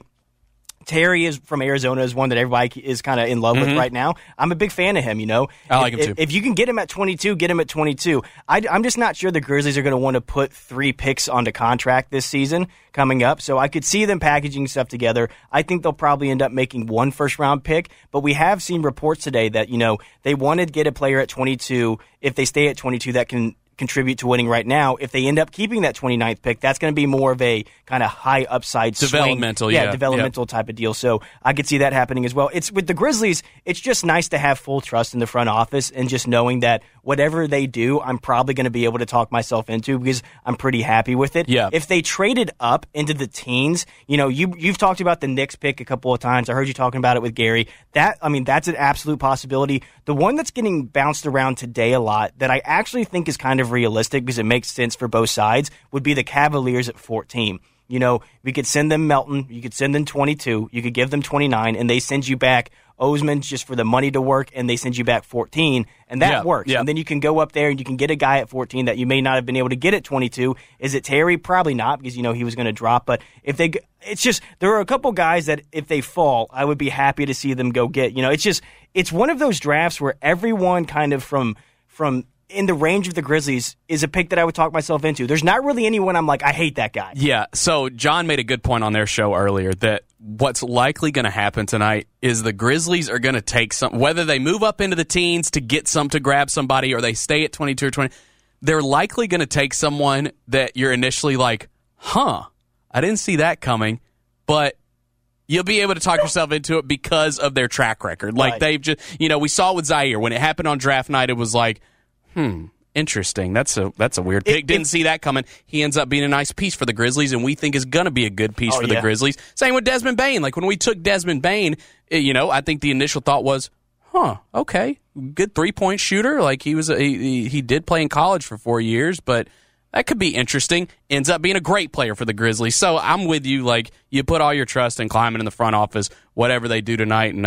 Speaker 9: Terry is from Arizona is one that everybody is kind of in love
Speaker 3: Mm-hmm.
Speaker 9: with right now. I'm a big fan of him, you know.
Speaker 3: I like
Speaker 9: if,
Speaker 3: him too.
Speaker 9: If, if you can get him at twenty-two, get him at twenty-two. I, I'm just not sure the Grizzlies are going to want to put three picks onto contract this season coming up. So I could see them packaging stuff together. I think they'll probably end up making one first-round pick. But we have seen reports today that, you know, they want to get a player at twenty-two. If they stay at twenty-two, that can contribute to winning right now. If they end up keeping that twenty-ninth pick, that's going to be more of a kind of high upside swing.
Speaker 3: Developmental, yeah.
Speaker 9: developmental
Speaker 3: Yep.
Speaker 9: type of deal. So I could see that happening as well. It's with the Grizzlies, it's just nice to have full trust in the front office and just knowing that whatever they do, I'm probably going to be able to talk myself into because I'm pretty happy with it.
Speaker 3: Yeah.
Speaker 9: If they traded up into the teens, you know, you you've talked about the Knicks pick a couple of times. I heard you talking about it with Gary. That I mean, that's an absolute possibility. The one that's getting bounced around today a lot that I actually think is kind of realistic because it makes sense for both sides would be the Cavaliers at fourteen. You know, we could send them Melton, you could send them twenty-two, you could give them twenty-nine, and they send you back Osman just for the money to work, and they send you back fourteen, and that
Speaker 3: Yeah,
Speaker 9: works.
Speaker 3: yeah.
Speaker 9: And then you can go up there and you can get a guy at fourteen that you may not have been able to get at twenty-two. Is it Terry? Probably not, because, you know, he was going to drop. But if they, it's just, there are a couple guys that if they fall, I would be happy to see them go get. You know, it's just, it's one of those drafts where everyone kind of from, from, in the range of the Grizzlies is a pick that I would talk myself into. There's not really anyone I'm like, I hate that guy.
Speaker 3: Yeah, so John made a good point on their show earlier that what's likely going to happen tonight is the Grizzlies are going to take some, whether they move up into the teens to get some to grab somebody or they stay at twenty-two or twenty, they're likely going to take someone that you're initially like, huh, I didn't see that coming, but you'll be able to talk yourself into it because of their track record. Like
Speaker 9: Right.
Speaker 3: they've just, you know, we saw with Zaire when it happened on draft night, it was like, Hmm. Interesting. That's a that's a weird pick.
Speaker 9: It-
Speaker 3: Didn't
Speaker 9: it-
Speaker 3: see that coming. He ends up being a nice piece for the Grizzlies, and we think is going to be a good piece
Speaker 9: Oh,
Speaker 3: for the
Speaker 9: yeah.
Speaker 3: Grizzlies. Same with Desmond Bain. Like when we took Desmond Bain, eh, you know, I think the initial thought was, huh, okay, good three point shooter. Like he was, a, he he did play in college for four years, but that could be interesting. Ends up being a great player for the Grizzlies. So I'm with you. Like you put all your trust in Kleiman in the front office, whatever they do tonight, and uh,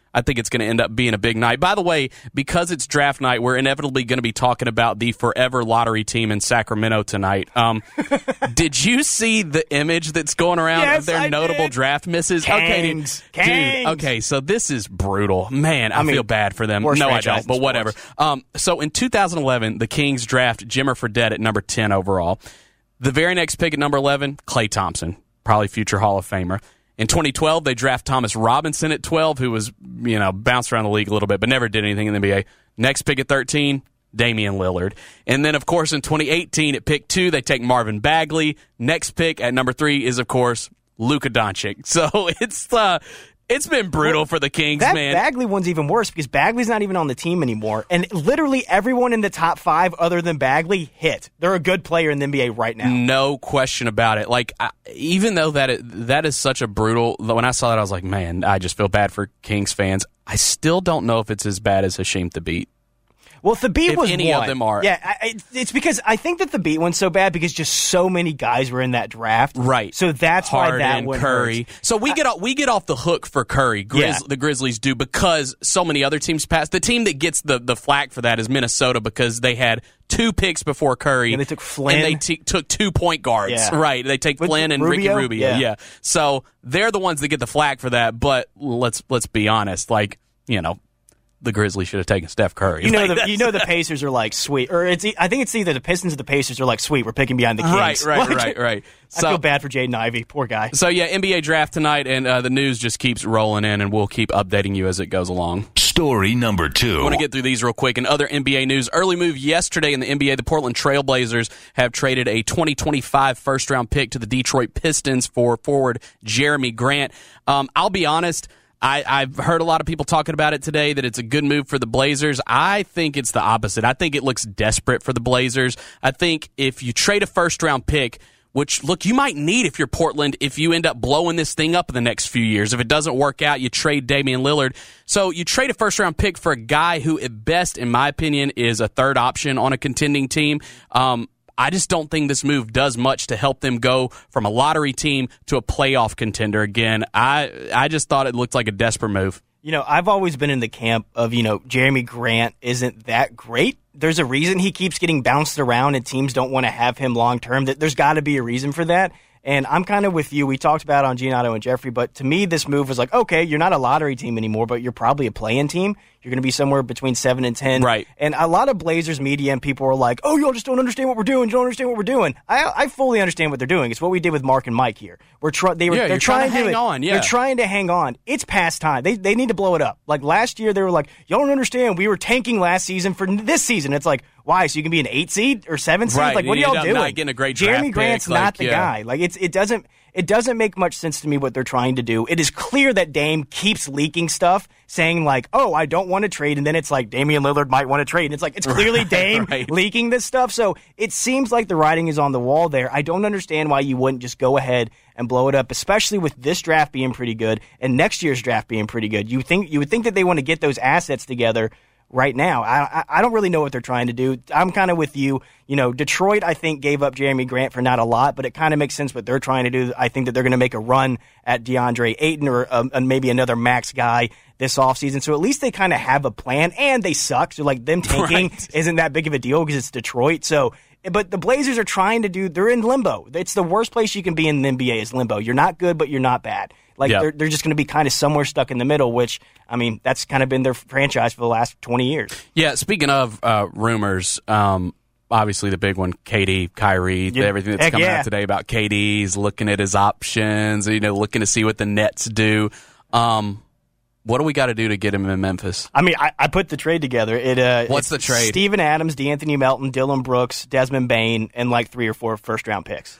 Speaker 3: I think it's going to end up being a big night. By the way, because it's draft night, we're inevitably going to be talking about the forever lottery team in Sacramento tonight. Um, did you see the image that's going around
Speaker 9: yes,
Speaker 3: of their
Speaker 9: I
Speaker 3: notable
Speaker 9: did.
Speaker 3: draft misses?
Speaker 9: Kangs.
Speaker 3: Okay, dude,
Speaker 9: Kangs.
Speaker 3: dude. Okay, so this is brutal. Man, I,
Speaker 9: I mean,
Speaker 3: feel bad for them.
Speaker 9: worst
Speaker 3: No, I
Speaker 9: franchise
Speaker 3: don't,
Speaker 9: in
Speaker 3: but whatever.
Speaker 9: sports.
Speaker 3: Um, so in two thousand eleven, the Kings draft Jimmer Fredette at number ten overall. The very next pick at number eleven, Klay Thompson, probably future Hall of Famer. In twenty twelve, they draft Thomas Robinson at twelve, who was, you know, bounced around the league a little bit, but never did anything in the N B A. Next pick at thirteen, Damian Lillard. And then, of course, in twenty eighteen, at pick two, they take Marvin Bagley. Next pick at number three is, of course, Luka Doncic. So it's uh, it's been brutal for the Kings,
Speaker 9: that
Speaker 3: man.
Speaker 9: Bagley one's even worse because Bagley's not even on the team anymore. And literally everyone in the top five other than Bagley hit. They're a good player in the N B A right now.
Speaker 3: No question about it. Like, I, even though that it, that is such a brutal, when I saw that, I was like, man, I just feel bad for Kings fans. I still don't know if it's as bad as Hasheem Thabeet.
Speaker 9: Well, Thabeet
Speaker 3: If
Speaker 9: was
Speaker 3: any
Speaker 9: one.
Speaker 3: of them are.
Speaker 9: Yeah, I, it's because I think that Thabeet one's so bad because just so many guys were in that draft.
Speaker 3: Right.
Speaker 9: So that's why
Speaker 3: Harden,
Speaker 9: that one
Speaker 3: Curry.
Speaker 9: hurts.
Speaker 3: So we
Speaker 9: I,
Speaker 3: get off, we get off the hook for Curry. Grizz,
Speaker 9: Yeah.
Speaker 3: The Grizzlies do because so many other teams pass. The team that gets the, the flack for that is Minnesota because they had two picks before Curry.
Speaker 9: And they took Flynn.
Speaker 3: And they t- took two point guards.
Speaker 9: Yeah.
Speaker 3: Right. They take
Speaker 9: With
Speaker 3: Flynn and
Speaker 9: Rubio?
Speaker 3: Ricky Rubio.
Speaker 9: Yeah.
Speaker 3: Yeah. So they're the ones that get the flack for that. But let's let's be honest. Like, you know, the Grizzlies should have taken Steph Curry.
Speaker 9: You know,
Speaker 3: Like,
Speaker 9: the, you know the Pacers are like, sweet. Or it's I think it's either the Pistons or the Pacers are like, sweet, we're picking behind the Kings.
Speaker 3: Right, right,
Speaker 9: Like,
Speaker 3: right, right.
Speaker 9: I
Speaker 3: So-
Speaker 9: feel bad for Jaden Ivey. Poor guy.
Speaker 3: So, yeah, N B A draft tonight, and uh, the news just keeps rolling in, and we'll keep updating you as it goes along.
Speaker 2: Story number two.
Speaker 3: I want to get through these real quick. In other N B A news, early move yesterday in the N B A, the Portland Trail Blazers have traded a twenty twenty-five first-round pick to the Detroit Pistons for forward Jeremy Grant. Um, I'll be honest, I, I've heard a lot of people talking about it today, that it's a good move for the Blazers. I think it's the opposite. I think it looks desperate for the Blazers. I think if you trade a first-round pick, which, look, you might need if you're Portland if you end up blowing this thing up in the next few years. If it doesn't work out, you trade Damian Lillard. So you trade a first-round pick for a guy who, at best, in my opinion, is a third option on a contending team. Um, I just don't think this move does much to help them go from a lottery team to a playoff contender again. I I just thought it looked like a desperate move.
Speaker 9: You know, I've always been in the camp of, you know, Jeremy Grant isn't that great. There's a reason he keeps getting bounced around and teams don't want to have him long term. There's got to be a reason for that. And I'm kind of with you. We talked about it on Gianotto and Jeffrey, but to me, this move was like, okay, you're not a lottery team anymore, but you're probably a play-in team. You're going to be somewhere between seven and ten.
Speaker 3: Right.
Speaker 9: And a lot of Blazers media and people are like, oh, y'all just don't understand what we're doing. You don't understand what we're doing. I, I fully understand what they're doing. It's what we did with Mark and Mike here. We're try- they were,
Speaker 3: Yeah,
Speaker 9: they're
Speaker 3: you're trying to
Speaker 9: trying
Speaker 3: hang
Speaker 9: it.
Speaker 3: on, yeah.
Speaker 9: They're trying to hang on. It's past time. They they need to blow it up. Like last year, they were like, y'all don't understand. We were tanking last season for this season. It's like, why? So you can be an eight seed or seven seed?
Speaker 3: Right.
Speaker 9: Like, what are
Speaker 3: You
Speaker 9: y'all
Speaker 3: end up
Speaker 9: doing?
Speaker 3: not getting a great draft
Speaker 9: Jeremy
Speaker 3: pick,
Speaker 9: Grant's
Speaker 3: like,
Speaker 9: not the
Speaker 3: yeah.
Speaker 9: guy. Like it's it doesn't it doesn't make much sense to me what they're trying to do. It is clear that Dame keeps leaking stuff, saying like, oh, I don't want to trade, and then it's like Damian Lillard might want to trade. And it's like it's clearly Dame
Speaker 3: right.
Speaker 9: leaking this stuff. So it seems like the writing is on the wall there. I don't understand why you wouldn't just go ahead and blow it up, especially with this draft being pretty good and next year's draft being pretty good. You think you would think that they want to get those assets together right now. I, I I don't really know what they're trying to do. I'm kind of with you. You know, Detroit, I think, gave up Jeremy Grant for not a lot, but it kind of makes sense what they're trying to do. I think that they're going to make a run at DeAndre Ayton or um, and maybe another max guy this offseason. So at least they kind of have a plan, and they suck. So, like, them tanking
Speaker 3: Right.
Speaker 9: isn't that big of a deal because it's Detroit. So, but the Blazers are trying to do, they're in limbo. It's the worst place you can be in the N B A is limbo. You're not good, but you're not bad. Like,
Speaker 3: Yeah.
Speaker 9: they're, they're just going to be kind of somewhere stuck in the middle, which, I mean, that's kind of been their franchise for the last twenty years.
Speaker 3: Yeah, speaking of uh, rumors, um, obviously the big one, K D, Kyrie,
Speaker 9: Yeah,
Speaker 3: everything that's
Speaker 9: heck
Speaker 3: coming
Speaker 9: yeah.
Speaker 3: out today about K D's looking at his options, you know, looking to see what the Nets do. Um, what do we got to do to get him in Memphis?
Speaker 9: I mean, I, I put the trade together. It uh,
Speaker 3: What's
Speaker 9: it's
Speaker 3: the trade?
Speaker 9: Steven Adams, DeAnthony Melton, Dylan Brooks, Desmond Bane, and like three or four first-round picks.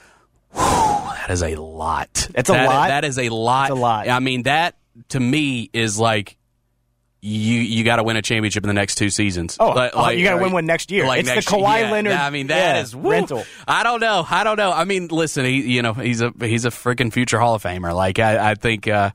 Speaker 3: That is a lot.
Speaker 9: That's a
Speaker 3: That-
Speaker 9: lot?
Speaker 3: That is a lot.
Speaker 9: That's a lot.
Speaker 3: I mean, that to me is like you you got to win a championship in the next two seasons.
Speaker 9: Oh,
Speaker 3: Like-
Speaker 9: oh, you got to
Speaker 3: like-
Speaker 9: win one next year.
Speaker 3: like
Speaker 9: It's
Speaker 3: next
Speaker 9: the Kawhi
Speaker 3: year.
Speaker 9: Leonard.
Speaker 3: Yeah, I mean, that
Speaker 9: yeah,
Speaker 3: is woo.
Speaker 9: rental.
Speaker 3: I don't know. I don't know. I mean, listen, he you know he's a he's a freaking future Hall of Famer. Like I, I think. Uh,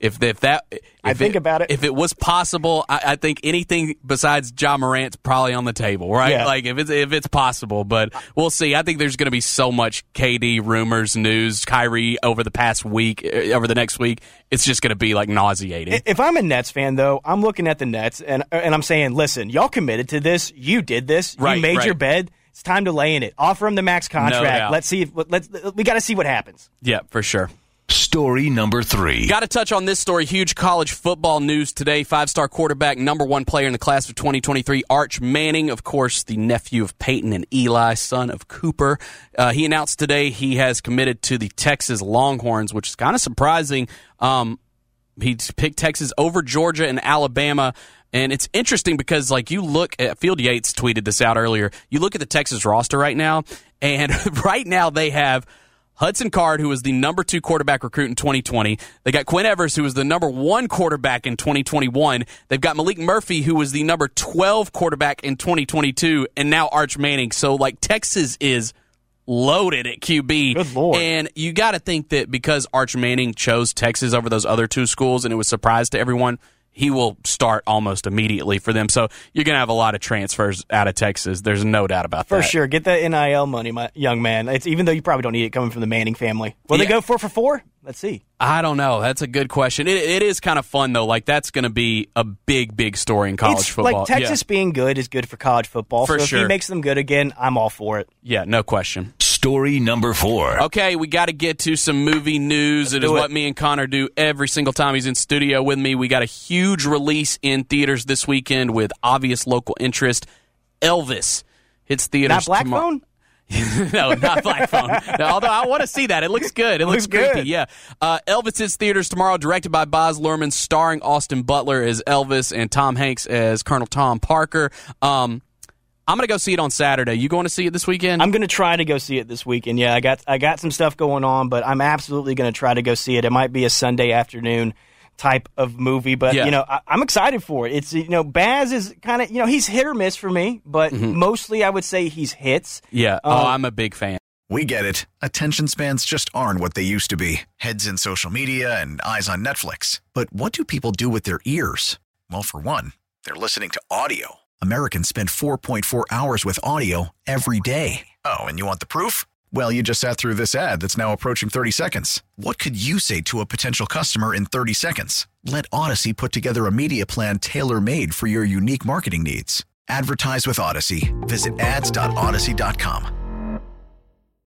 Speaker 3: If if that, if
Speaker 9: I think
Speaker 3: it,
Speaker 9: about it.
Speaker 3: If it was possible, I, I think anything besides Ja Morant's probably on the table, right?
Speaker 9: Yeah.
Speaker 3: Like if it's if it's possible, but we'll see. I think there's going to be so much K D rumors, news, Kyrie over the past week, over the next week. It's just going to be like nauseating.
Speaker 9: If I'm a Nets fan, though, I'm looking at the Nets and and I'm saying, listen, y'all committed to this. You did this.
Speaker 3: Right,
Speaker 9: you made
Speaker 3: right.
Speaker 9: your bed. It's time to lay in it. Offer him the max contract.
Speaker 3: No doubt.
Speaker 9: Let's see. If, let's we got to see what happens.
Speaker 3: Yeah, for sure.
Speaker 2: Story number three.
Speaker 3: Got to touch on this story. Huge college football news today. Five-star quarterback, number one player in the class of twenty twenty-three, Arch Manning, of course, the nephew of Peyton and Eli, son of Cooper. Uh, he announced today he has committed to the Texas Longhorns, which is kind of surprising. Um, he picked Texas over Georgia and Alabama. And it's interesting because, like, you look at Field Yates tweeted this out earlier. You look at the Texas roster right now, and right now they have Hudson Card, who was the number two quarterback recruit in twenty twenty. They got Quinn Evers, who was the number one quarterback in twenty twenty-one. They've got Malik Murphy, who was the number twelve quarterback in twenty twenty-two, and now Arch Manning. So, like, Texas is loaded at Q B.
Speaker 9: Good Lord.
Speaker 3: And you got to think that because Arch Manning chose Texas over those other two schools, and it was a surprise to everyone, he will start almost immediately for them. So you're going to have a lot of transfers out of Texas. There's no doubt about
Speaker 9: For
Speaker 3: that.
Speaker 9: For sure. Get that N I L money, my young man. It's even though you probably don't need it coming from the Manning family. Will
Speaker 3: Yeah.
Speaker 9: they go four for four? Let's see.
Speaker 3: I don't know. That's a good question. It, it is kind of fun, though. Like, that's going to be a big, big story in college
Speaker 9: it's
Speaker 3: football.
Speaker 9: Like, Texas
Speaker 3: yeah.
Speaker 9: being good is good for college football.
Speaker 3: For
Speaker 9: so if
Speaker 3: sure.
Speaker 9: he makes them good again, I'm all for it.
Speaker 3: Yeah, no question.
Speaker 2: Story number four.
Speaker 3: Okay, we got to get to some movie news. It is
Speaker 9: do it.
Speaker 3: what me and Connor do every single time he's in studio with me. We got a huge release in theaters this weekend with obvious local interest. Elvis hits theaters
Speaker 9: Not Black
Speaker 3: tomorrow.
Speaker 9: Phone?
Speaker 3: No, not Black Phone. No, although I want to see that. It looks good. It looks,
Speaker 9: Looks good.
Speaker 3: creepy, yeah. Uh, Elvis hits theaters tomorrow, directed by Baz Luhrmann, starring Austin Butler as Elvis and Tom Hanks as Colonel Tom Parker. Um, I'm going to go see it on Saturday. You going to see it this weekend?
Speaker 9: I'm going to try to go see it this weekend. Yeah, I got I got some stuff going on, but I'm absolutely going to try to go see it. It might be a Sunday afternoon type of movie, but
Speaker 3: Yeah.
Speaker 9: you know, I, I'm excited for it. It's you know, Baz is kind of you know he's hit or miss for me, but
Speaker 3: Mm-hmm.
Speaker 9: mostly I would say he's hits.
Speaker 3: yeah. Oh,
Speaker 9: Um,
Speaker 3: I'm a big fan.
Speaker 1: We get it. Attention spans just aren't what they used to be. Heads in social media and eyes on Netflix. But what do people do with their ears? Well, for one, they're listening to audio. Americans spend four point four hours with audio every day. Oh, and you want the proof? Well, you just sat through this ad that's now approaching thirty seconds. What could you say to a potential customer in thirty seconds? Let Odyssey put together a media plan tailor-made for your unique marketing needs. Advertise with Odyssey. Visit ads dot odyssey dot com.